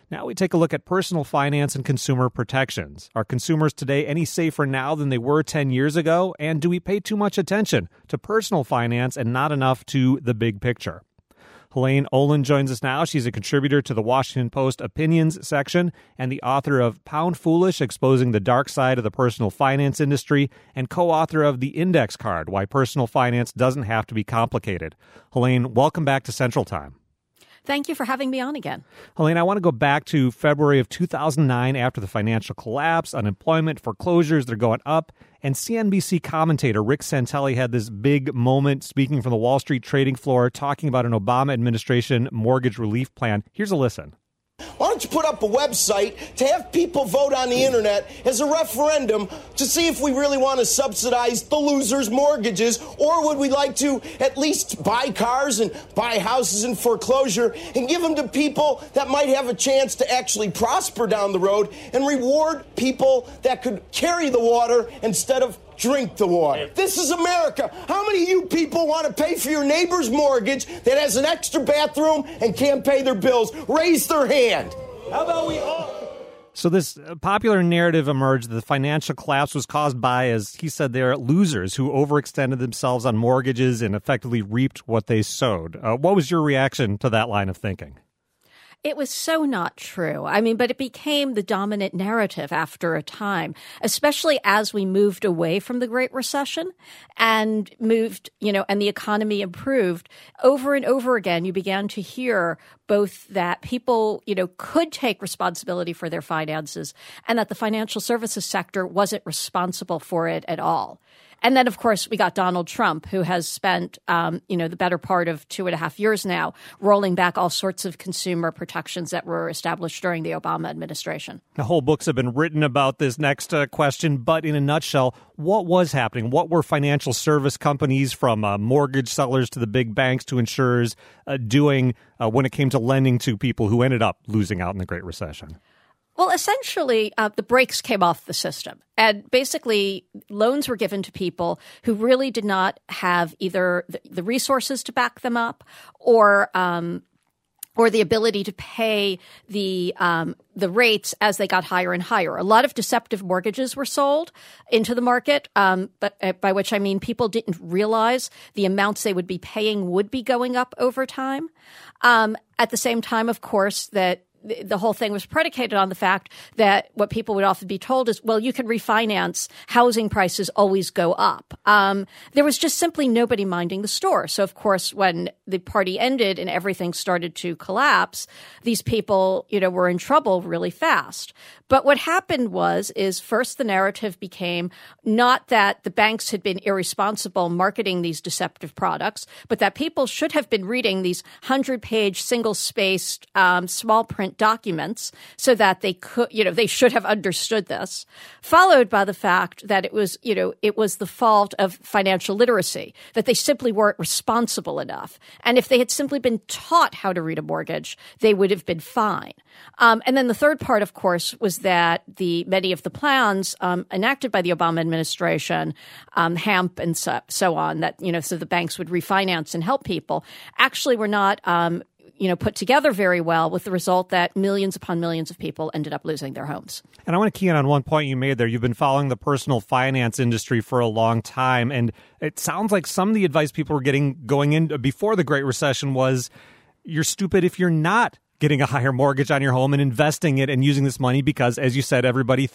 Now we take a look at personal finance and consumer protections. Are consumers today any safer now than they were 10 years ago? And do we pay too much attention to personal finance and not enough to the big picture? Helene Olin joins us now. She's a contributor to the Washington Post Opinions section and the author of Pound Foolish, Exposing the Dark Side of the Personal Finance Industry, and co-author of The Index Card, Why Personal Finance Doesn't Have to Be Complicated. Helene, welcome back to Central Time. Thank you for having me on again. Helene, I want to go back to February of 2009 after the financial collapse, unemployment, foreclosures, they're going up. And CNBC commentator Rick Santelli had this big moment speaking from the Wall Street trading floor, talking about an Obama administration mortgage relief plan. Here's a listen. Why don't you put up a website to have people vote on the internet as a referendum to see if we really want to subsidize the losers' mortgages, or would we like to at least buy cars and buy houses in foreclosure and give them to people that might have a chance to actually prosper down the road and reward people that could carry the water instead of drink the water. This is America. How many of you people want to pay for your neighbor's mortgage that has an extra bathroom and can't pay their bills? Raise their hand. How about we all? So this popular narrative emerged that the financial collapse was caused by, as he said there, losers who overextended themselves on mortgages and effectively reaped what they sowed. What was your reaction to that line of thinking? It was so not true. But it became the dominant narrative after a time, especially as we moved away from the Great Recession and and the economy improved. Over and over again, you began to hear both that people, could take responsibility for their finances and that the financial services sector wasn't responsible for it at all. And then, of course, we got Donald Trump, who has spent, the better part of 2.5 years now rolling back all sorts of consumer protections that were established during the Obama administration. The whole books have been written about this next question, but in a nutshell, what was happening? What were financial service companies, from mortgage sellers to the big banks to insurers, doing when it came to lending to people who ended up losing out in the Great Recession? Well, essentially, the brakes came off the system. And basically, loans were given to people who really did not have either the resources to back them up or the ability to pay the rates as they got higher and higher. A lot of deceptive mortgages were sold into the market, but by which I mean people didn't realize the amounts they would be paying would be going up over time. At the same time, of course, that the whole thing was predicated on the fact that what people would often be told is, well, you can refinance. Housing prices always go up. There was just simply nobody minding the store. So, of course, when the party ended and everything started to collapse, these people, were in trouble really fast. But what happened is first the narrative became not that the banks had been irresponsible marketing these deceptive products, but that people should have been reading these 100-page, single-spaced, small print documents so that they could, they should have understood this, followed by the fact that it was the fault of financial literacy, that they simply weren't responsible enough. And if they had simply been taught how to read a mortgage, they would have been fine. And then the third part, of course, was that many of the plans enacted by the Obama administration, HAMP and so on, that, so the banks would refinance and help people, actually were not put together very well, with the result that millions upon millions of people ended up losing their homes. And I want to key in on one point you made there. You've been following the personal finance industry for a long time, and it sounds like some of the advice people were getting going in before the Great Recession was, you're stupid if you're not getting a higher mortgage on your home and investing it and using this money because, as you said, everybody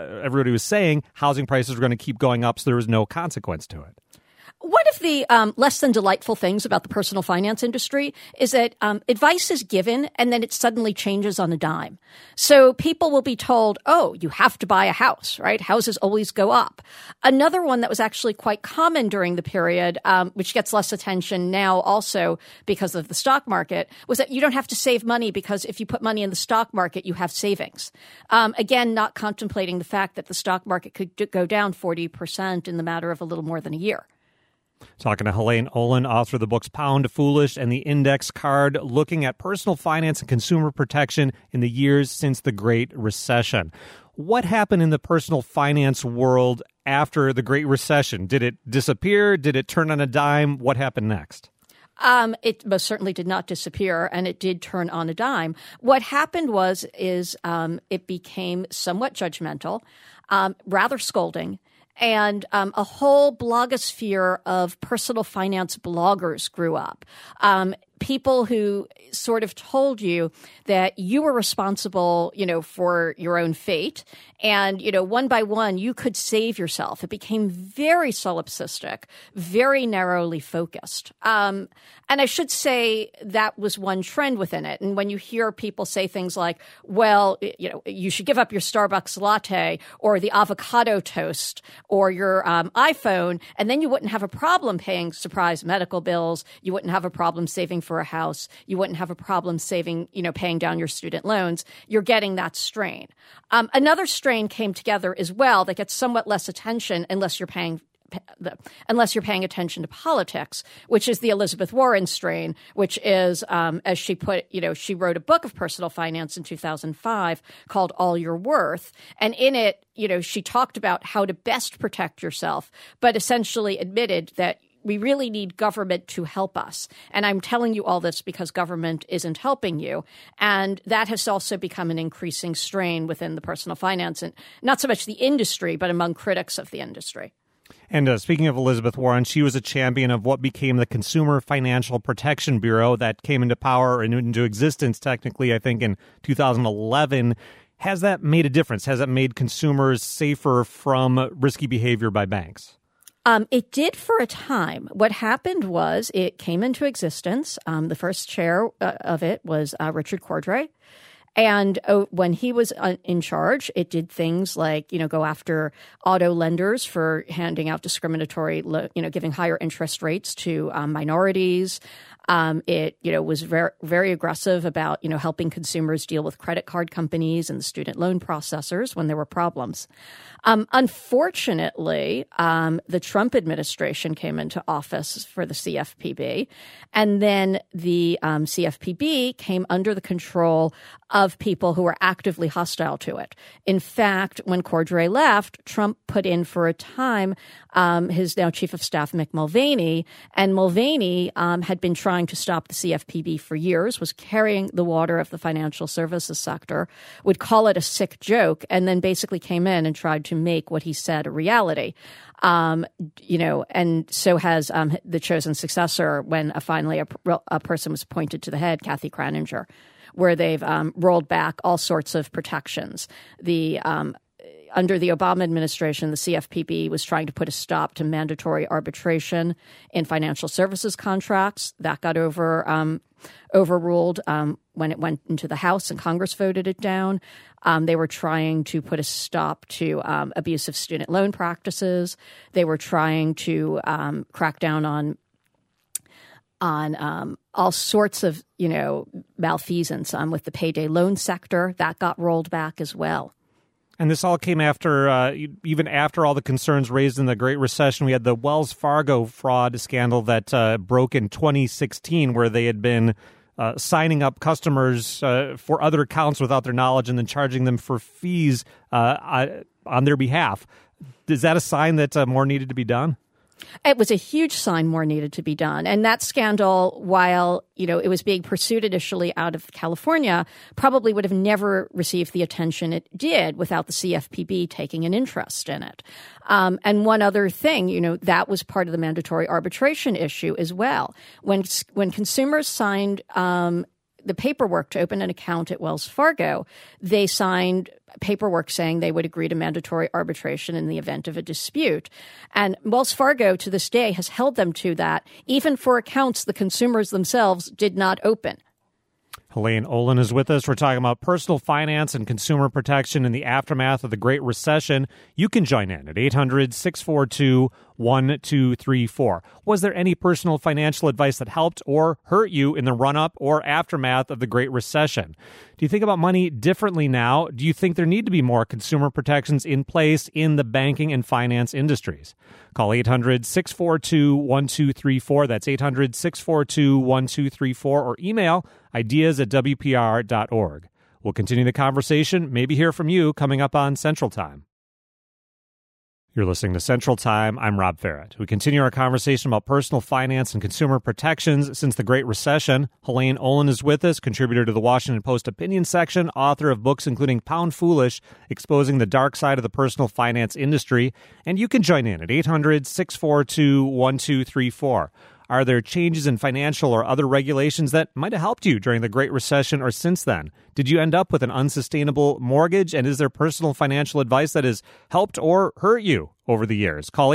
was saying housing prices were going to keep going up, so there was no consequence to it. One of the less than delightful things about the personal finance industry is that advice is given and then it suddenly changes on a dime. So people will be told, oh, you have to buy a house, right? Houses always go up. Another one that was actually quite common during the period, which gets less attention now also because of the stock market, was that you don't have to save money because if you put money in the stock market, you have savings. Again, not contemplating the fact that the stock market could go down 40% in the matter of a little more than a year. Talking to Helene Olin, author of the books Pound Foolish and The Index Card, looking at personal finance and consumer protection in the years since the Great Recession. What happened in the personal finance world after the Great Recession? Did it disappear? Did it turn on a dime? What happened next? It most certainly did not disappear, and it did turn on a dime. What happened is it became somewhat judgmental, rather scolding, and a whole blogosphere of personal finance bloggers grew up. People who sort of told you that you were responsible, for your own fate. And, one by one, you could save yourself. It became very solipsistic, very narrowly focused. And I should say that was one trend within it. And when you hear people say things like, well, you should give up your Starbucks latte or the avocado toast or your iPhone, and then you wouldn't have a problem paying surprise medical bills. You wouldn't have a problem saving for a house. You wouldn't have a problem saving, paying down your student loans. You're getting that strain. Another strain came together as well that gets somewhat less attention unless you're paying attention to politics, which is the Elizabeth Warren strain, which is, as she put, she wrote a book of personal finance in 2005 called All You're Worth. And in it, she talked about how to best protect yourself, but essentially admitted that we really need government to help us. And I'm telling you all this because government isn't helping you. And that has also become an increasing strain within the personal finance, and not so much the industry, but among critics of the industry. And speaking of Elizabeth Warren, she was a champion of what became the Consumer Financial Protection Bureau that came into power and into existence, technically, I think, in 2011. Has that made a difference? Has it made consumers safer from risky behavior by banks? It did for a time. What happened was it came into existence. The first chair of it was Richard Cordray. And when he was in charge, it did things like, go after auto lenders for handing out discriminatory, giving higher interest rates to minorities. It, was very, very aggressive about, helping consumers deal with credit card companies and the student loan processors when there were problems. Unfortunately, the Trump administration came into office for the CFPB, and then the CFPB came under the control of people who were actively hostile to it. In fact, when Cordray left, Trump put in for a time his now chief of staff, Mick Mulvaney, and Mulvaney had been trying to stop the CFPB for years, was carrying the water of the financial services sector, would call it a sick joke, and then basically came in and tried to make what he said a reality. And so has the chosen successor when finally a person was appointed to the head, Kathy Kraninger, where they've rolled back all sorts of protections. Under the Obama administration, the CFPB was trying to put a stop to mandatory arbitration in financial services contracts. That got overruled when it went into the House and Congress voted it down. They were trying to put a stop to abusive student loan practices. They were trying to crack down on all sorts of, malfeasance with the payday loan sector. That got rolled back as well. And this all came after, even after all the concerns raised in the Great Recession. We had the Wells Fargo fraud scandal that broke in 2016, where they had been signing up customers for other accounts without their knowledge and then charging them for fees on their behalf. Is that a sign that more needed to be done? It was a huge sign more needed to be done. And that scandal, while, it was being pursued initially out of California, probably would have never received the attention it did without the CFPB taking an interest in it. And one other thing, that was part of the mandatory arbitration issue as well. When consumers signed the paperwork to open an account at Wells Fargo, they signed paperwork saying they would agree to mandatory arbitration in the event of a dispute. And Wells Fargo, to this day, has held them to that, even for accounts the consumers themselves did not open. Helene Olin is with us. We're talking about personal finance and consumer protection in the aftermath of the Great Recession. You can join in at 800-642-1234. Was there any personal financial advice that helped or hurt you in the run-up or aftermath of the Great Recession? Do you think about money differently now? Do you think there need to be more consumer protections in place in the banking and finance industries? Call 800-642-1234. That's 800-642-1234, or email ideas@wpr.org. We'll continue the conversation, maybe hear from you coming up on Central Time. You're listening to Central Time. I'm Rob Farrett. We continue our conversation about personal finance and consumer protections since the Great Recession. Helene Olin is with us, contributor to the Washington Post opinion section, author of books including Pound Foolish, Exposing the Dark Side of the Personal Finance Industry. And you can join in at 800-642-1234. Are there changes in financial or other regulations that might have helped you during the Great Recession or since then? Did you end up with an unsustainable mortgage? And is there personal financial advice that has helped or hurt you over the years? Call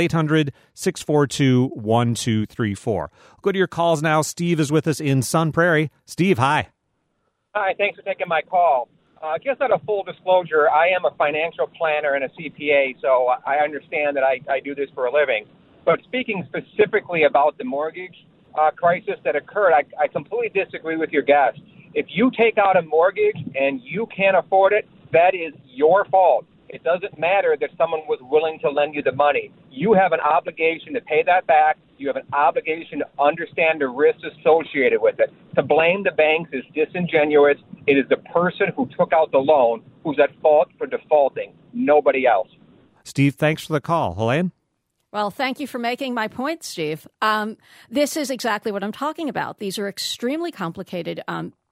800-642-1234. Go to your calls now. Steve is with us in Sun Prairie. Steve, hi. Hi, thanks for taking my call. Just out of full disclosure, I am a financial planner and a CPA, so I understand that I do this for a living. But speaking specifically about the mortgage crisis that occurred, I completely disagree with your guest. If you take out a mortgage and you can't afford it, that is your fault. It doesn't matter that someone was willing to lend you the money. You have an obligation to pay that back. You have an obligation to understand the risks associated with it. To blame the banks is disingenuous. It is the person who took out the loan who's at fault for defaulting, nobody else. Steve, thanks for the call. Helene? Well, thank you for making my point, Steve. This is exactly what I'm talking about. These are extremely complicated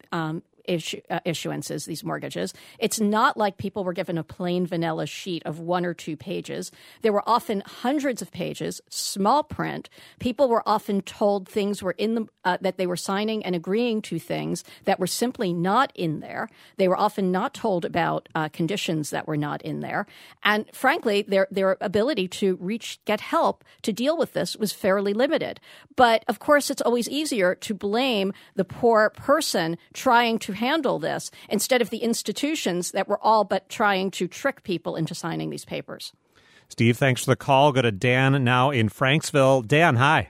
issuances, these mortgages. It's not like people were given a plain vanilla sheet of 1 or 2 pages. There were often hundreds of pages, small print. People were often told things were in the that they were signing and agreeing to things that were simply not in there. They were often not told about conditions that were not in there. And frankly, their ability to get help to deal with this was fairly limited. But of course, it's always easier to blame the poor person trying to handle this instead of the institutions that were all but trying to trick people into signing these papers. Steve, thanks for the call. Go to Dan now in Franksville. Dan, hi.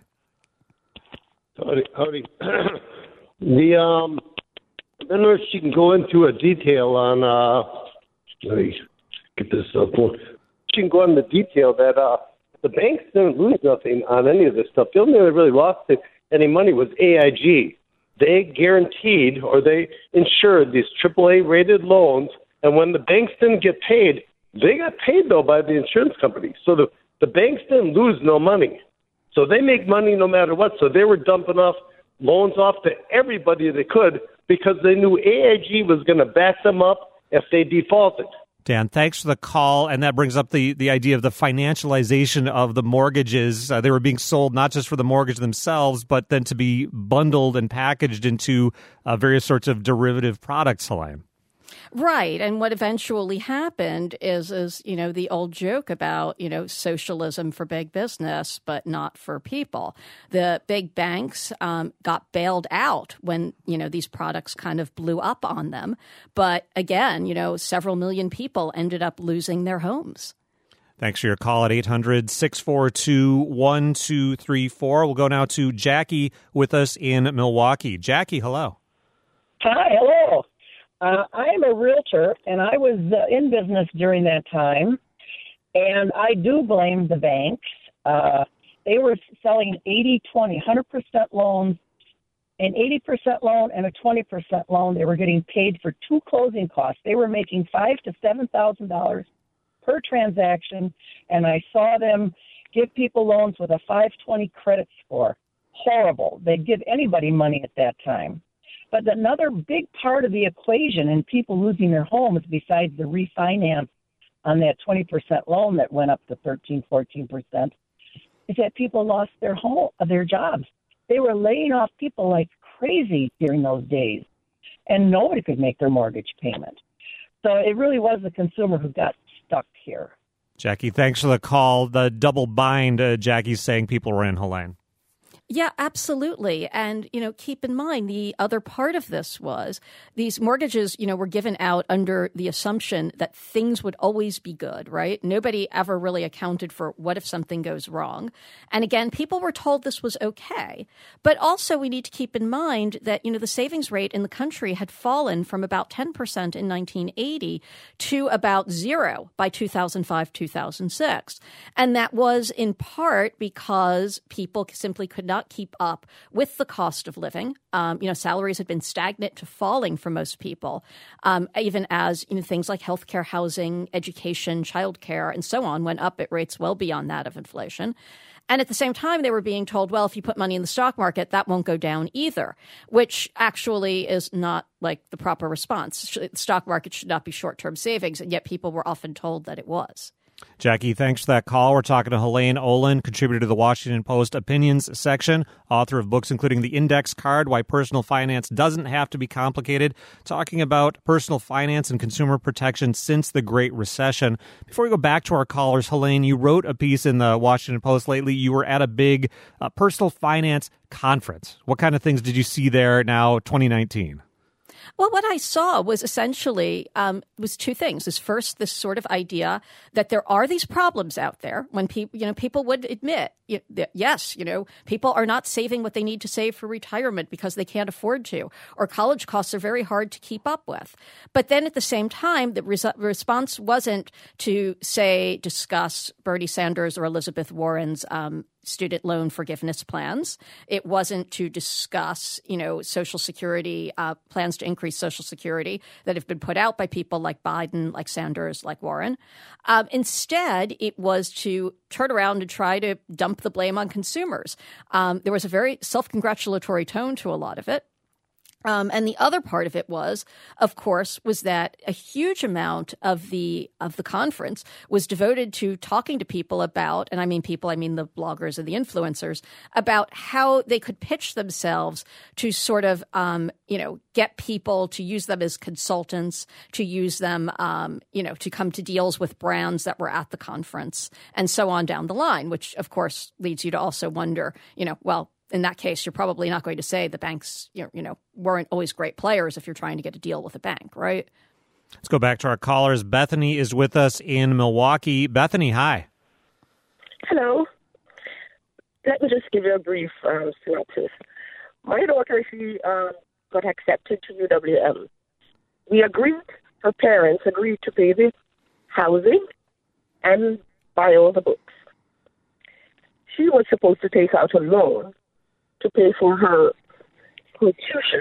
Howdy. I don't know if she can go into a detail on, let me get this up. She can go into detail that the banks didn't lose nothing on any of this stuff. The only thing that really lost any money was AIG. They guaranteed or they insured these AAA-rated loans, and when the banks didn't get paid, they got paid, though, by the insurance company. So the banks didn't lose no money. So they make money no matter what. So they were dumping loans off to everybody they could because they knew AIG was going to back them up if they defaulted. Dan, thanks for the call. And that brings up the idea of the financialization of the mortgages. They were being sold not just for the mortgage themselves, but then to be bundled and packaged into various sorts of derivative products, Helene. Right. And what eventually happened is the old joke about, socialism for big business, but not for people. The big banks got bailed out when, these products kind of blew up on them. But again, several million people ended up losing their homes. Thanks for your call at 800-642-1234. We'll go now to Jackie with us in Milwaukee. Jackie, hello. Hi, hello. I am a realtor, and I was in business during that time, and I do blame the banks. They were selling 80-20, 100% loans, an 80% loan and a 20% loan. They were getting paid for 2 closing costs. They were making $5,000 to $7,000 per transaction, and I saw them give people loans with a 520 credit score. Horrible. They'd give anybody money at that time. But another big part of the equation in people losing their homes, besides the refinance on that 20% loan that went up to 13-14%, is that people lost their jobs. They were laying off people like crazy during those days, and nobody could make their mortgage payment. So it really was the consumer who got stuck here. Jackie, thanks for the call. The double bind, Jackie's saying people were in, Helene. Yeah, absolutely. And, keep in mind, the other part of this was these mortgages, were given out under the assumption that things would always be good, right? Nobody ever really accounted for what if something goes wrong. And again, people were told this was okay. But also we need to keep in mind that, the savings rate in the country had fallen from about 10% in 1980 to about 0 by 2005, 2006. And that was in part because people simply could not not keep up with the cost of living. Salaries had been stagnant to falling for most people, even as things like healthcare, housing, education, childcare, and so on went up at rates well beyond that of inflation. And at the same time, they were being told, well, if you put money in the stock market, that won't go down either, which actually is not like the proper response. The stock market should not be short-term savings, and yet people were often told that it was. Jackie, thanks for that call. We're talking to Helene Olin, contributor to the Washington Post Opinions section, author of books including The Index Card, Why Personal Finance Doesn't Have to Be Complicated, talking about personal finance and consumer protection since the Great Recession. Before we go back to our callers, Helene, you wrote a piece in the Washington Post lately. You were at a big personal finance conference. What kind of things did you see there now, 2019? Well, what I saw was essentially was two things. Is first, this sort of idea that there are these problems out there when people would admit that, yes, people are not saving what they need to save for retirement because they can't afford to, or college costs are very hard to keep up with. But then at the same time, the response wasn't to, say, discuss Bernie Sanders or Elizabeth Warren's student loan forgiveness plans. It wasn't to discuss, Social Security plans to increase Social Security that have been put out by people like Biden, like Sanders, like Warren. Instead, it was to turn around and try to dump the blame on consumers. There was a very self-congratulatory tone to a lot of it. And the other part of it was, of course, was that a huge amount of the conference was devoted to talking to people about, and I mean people, I mean the bloggers and the influencers, about how they could pitch themselves to sort of, get people to use them as consultants, to use them, to come to deals with brands that were at the conference, and so on down the line, which, of course, leads you to also wonder, in that case, you're probably not going to say the banks, weren't always great players if you're trying to get a deal with a bank, right? Let's go back to our callers. Bethany is with us in Milwaukee. Bethany, hi. Hello. Let me just give you a brief synopsis. My daughter, she got accepted to UWM. Her parents agreed to pay the housing and buy all the books. She was supposed to take out a loan to pay for her tuition.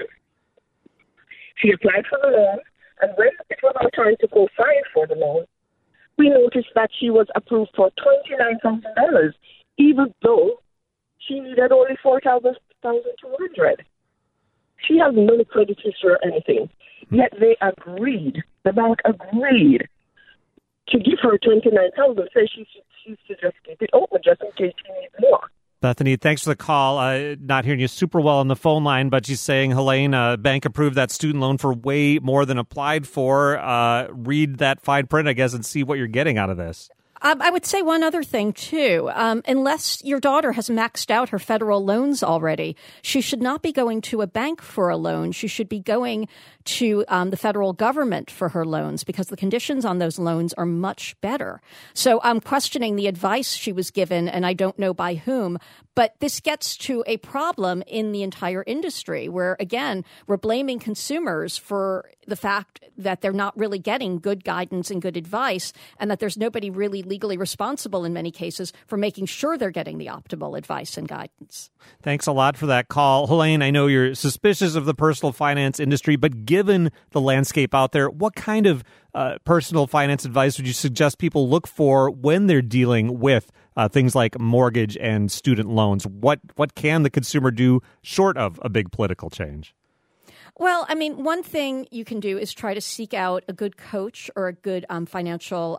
She applied for the loan, and when it was our time to go sign for the loan, we noticed that she was approved for $29,000, even though she needed only $4,200. She has no credit history or anything. Yet the bank agreed to give her $29,000. So she should just keep it open just in case she needs more. Bethany, thanks for the call. Not hearing you super well on the phone line, but she's saying, Helene, bank approved that student loan for way more than applied for. Read that fine print, I guess, and see what you're getting out of this. I would say one other thing, too. Unless your daughter has maxed out her federal loans already, she should not be going to a bank for a loan. She should be going to the federal government for her loans because the conditions on those loans are much better. So I'm questioning the advice she was given, and I don't know by whom. But this gets to a problem in the entire industry where, again, we're blaming consumers for the fact that they're not really getting good guidance and good advice, and that there's nobody really legally responsible in many cases for making sure they're getting the optimal advice and guidance. Thanks a lot for that call. Helene, I know you're suspicious of the personal finance industry, but given the landscape out there, what kind of personal finance advice would you suggest people look for when they're dealing with things like mortgage and student loans? What can the consumer do short of a big political change? Well, I mean, one thing you can do is try to seek out a good coach or a good financial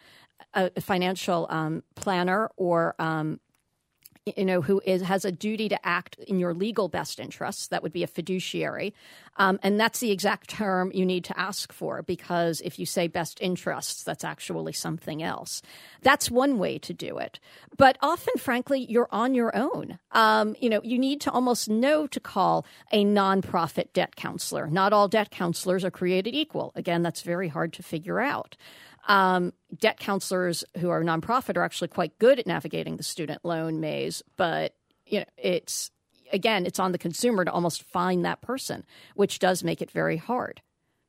planner or who has a duty to act in your legal best interests. That would be a fiduciary. And that's the exact term you need to ask for, because if you say best interests, that's actually something else. That's one way to do it. But often, frankly, you're on your own. You need to almost know to call a nonprofit debt counselor. Not all debt counselors are created equal. Again, that's very hard to figure out. Debt counselors who are nonprofit are actually quite good at navigating the student loan maze, but it's on the consumer to almost find that person, which does make it very hard.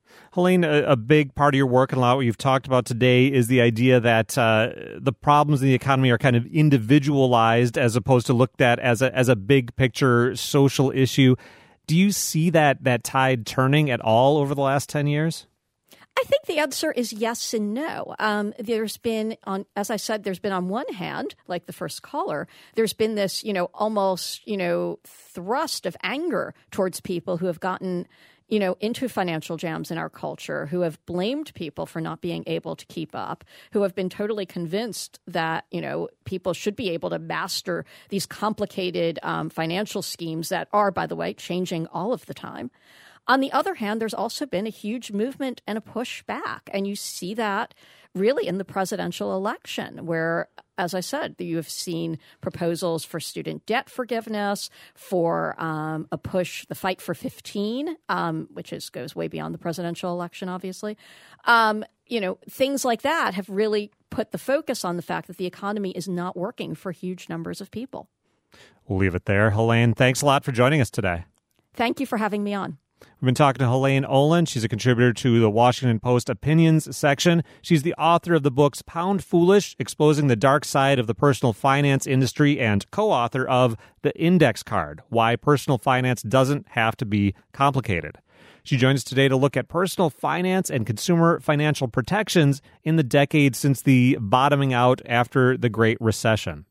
Helene, a big part of your work and a lot of what you've talked about today is the idea that the problems in the economy are kind of individualized as opposed to looked at as a big picture social issue. Do you see that tide turning at all over the last 10 years? I think the answer is yes and no. There's been, as I said, there's been on one hand, like the first caller, there's been this, almost, thrust of anger towards people who have gotten, into financial jams in our culture, who have blamed people for not being able to keep up, who have been totally convinced that, people should be able to master these complicated financial schemes that are, by the way, changing all of the time. On the other hand, there's also been a huge movement and a push back. And you see that really in the presidential election, where, as I said, you have seen proposals for student debt forgiveness, for a push, the Fight for 15, which goes way beyond the presidential election, obviously. Things like that have really put the focus on the fact that the economy is not working for huge numbers of people. We'll leave it there. Helene, thanks a lot for joining us today. Thank you for having me on. We've been talking to Helene Olin. She's a contributor to the Washington Post Opinions section. She's the author of the books Pound Foolish, Exposing the Dark Side of the Personal Finance Industry, and co-author of The Index Card, Why Personal Finance Doesn't Have to Be Complicated. She joins us today to look at personal finance and consumer financial protections in the decade since the bottoming out after the Great Recession.